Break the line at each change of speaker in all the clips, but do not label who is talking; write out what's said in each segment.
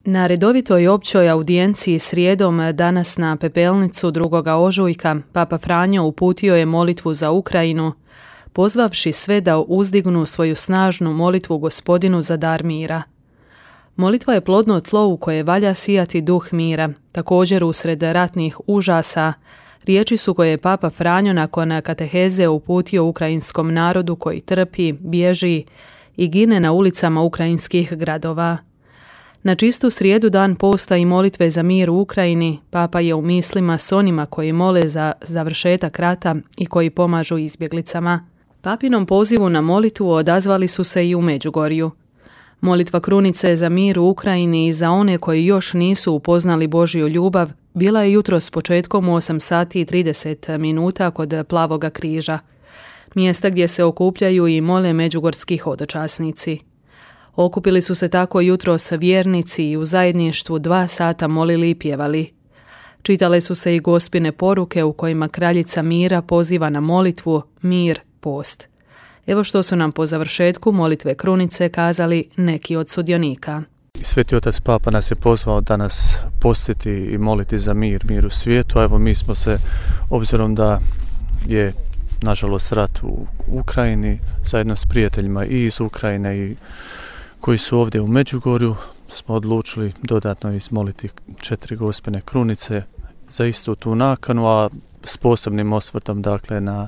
Na redovitoj općoj audijenciji srijedom danas na Pepelnicu 2. ožujka Papa Franjo uputio je molitvu za Ukrajinu, pozvavši sve da uzdignu svoju snažnu molitvu Gospodinu za dar mira. Molitva je plodno tlo u koje valja sijati duh mira, također usred ratnih užasa. Riječi su koje je Papa Franjo nakon kateheze uputio ukrajinskom narodu koji trpi, bježi i gine na ulicama ukrajinskih gradova. Na čistu srijedu, dan posta i molitve za mir u Ukrajini, Papa je u mislima s onima koji mole za završetak rata i koji pomažu izbjeglicama. Papinom pozivu na molitvu odazvali su se i u Međugorju. Molitva krunice za mir u Ukrajini i za one koji još nisu upoznali Božju ljubav bila je jutros početkom u 8 sati i 30 minuta kod Plavoga križa, mjesta gdje se okupljaju i mole međugorski hodočasnici. Okupili su se tako jutros vjernici i u zajedništvu 2 sata molili i pjevali. Čitale su se i Gospine poruke u kojima kraljica mira poziva na molitvu, mir, post. Evo što su nam po završetku molitve krunice kazali neki od sudionika.
Sveti otac Papa nas je pozvao danas postiti i moliti za mir u svijetu, a evo mi smo se, obzirom da je nažalost rat u Ukrajini, zajedno s prijateljima i iz Ukrajine i koji su ovdje u Međugorju, smo odlučili dodatno izmoliti 4 Gospine krunice za istu tu nakanu, a s posebnim osvrtom dakle na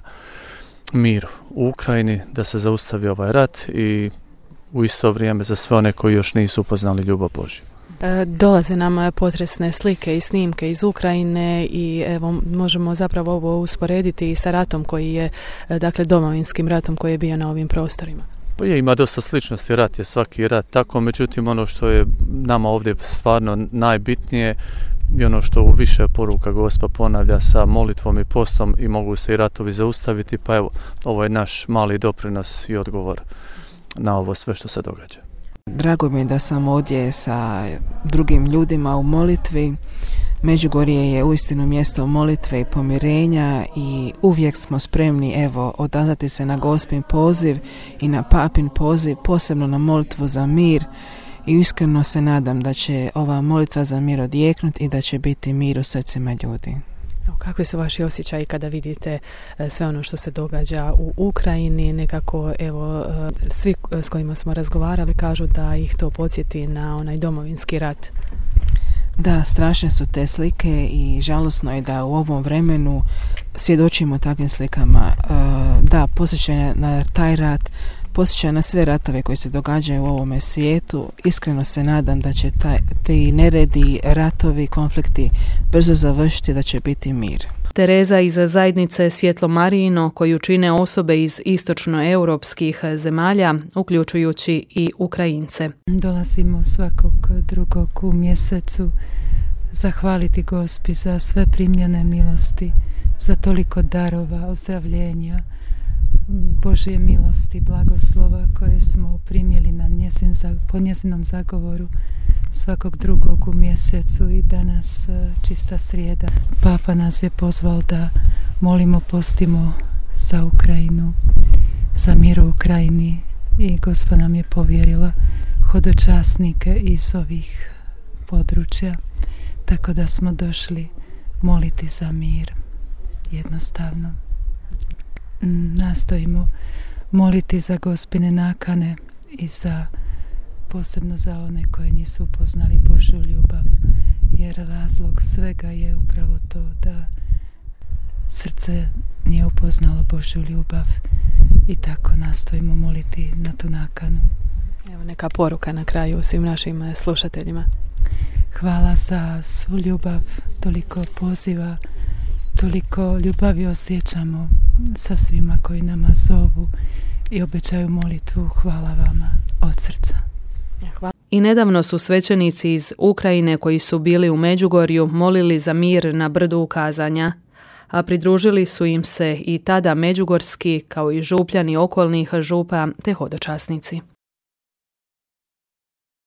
mir u Ukrajini, da se zaustavi ovaj rat i u isto vrijeme za sve one koji još nisu upoznali ljubav Božju.
Dolaze nam potresne slike i snimke iz Ukrajine i evo možemo zapravo ovo usporediti i sa ratom koji je, dakle domovinskim ratom koji je bio na ovim prostorima.
Pa ima dosta sličnosti, rat je svaki rat tako, međutim ono što je nama ovdje stvarno najbitnije i ono što u više poruka Gospa ponavlja sa molitvom i postom i mogu se i ratovi zaustaviti, pa evo ovo je naš mali doprinos i odgovor na ovo sve što se događa.
Drago mi je da sam ovdje sa drugim ljudima u molitvi. Međugorje je uistinu mjesto molitve i pomirenja i uvijek smo spremni odazvati se na Gospin poziv i na Papin poziv, posebno na molitvu za mir, i iskreno se nadam da će ova molitva za mir odjeknuti i da će biti mir u srcima ljudi.
Kakvi su vaši osjećaji kada vidite sve ono što se događa u Ukrajini? Nekako, svi s kojima smo razgovarali kažu da ih to podsjeti na onaj domovinski rat.
Da, strašne su te slike i žalosno je da u ovom vremenu svjedočimo takvim slikama. Da, posjećaj na taj rat, posjećaj na sve ratove koji se događaju u ovome svijetu. Iskreno se nadam da će ti neredi, ratovi, konflikti brzo završiti, da će biti mir.
Tereza iz zajednice Svjetlo Marijino, koju čine osobe iz istočnoeuropskih zemalja, uključujući i Ukrajince.
Dolazimo svakog drugog u mjesecu zahvaliti Gospi za sve primljene milosti, za toliko darova, ozdravljenja, Božje milosti, blagoslova koje smo primili po njezinom zagovoru svakog drugog u mjesecu i danas čista srijeda. Papa nas je pozvao da molimo, postimo za Ukrajinu, za mir u Ukrajini i Gospa nam je povjerila hodočasnike iz ovih područja, tako da smo došli moliti za mir. Jednostavno nastojimo moliti za Gospine nakane i posebno za one koji nisu upoznali Božju ljubav, jer razlog svega je upravo to da srce nije upoznalo Božju ljubav i tako nastojimo moliti na tu nakanu.
Evo neka poruka na kraju svim našim slušateljima.
Hvala za svu ljubav, toliko poziva, toliko ljubavi osjećamo sa svima koji nama zovu i obećaju molitvu. Hvala vama od srca.
I nedavno su svećenici iz Ukrajine koji su bili u Međugorju molili za mir na brdu Ukazanja, a pridružili su im se i tada međugorski kao i župljani okolnih župa te hodočasnici.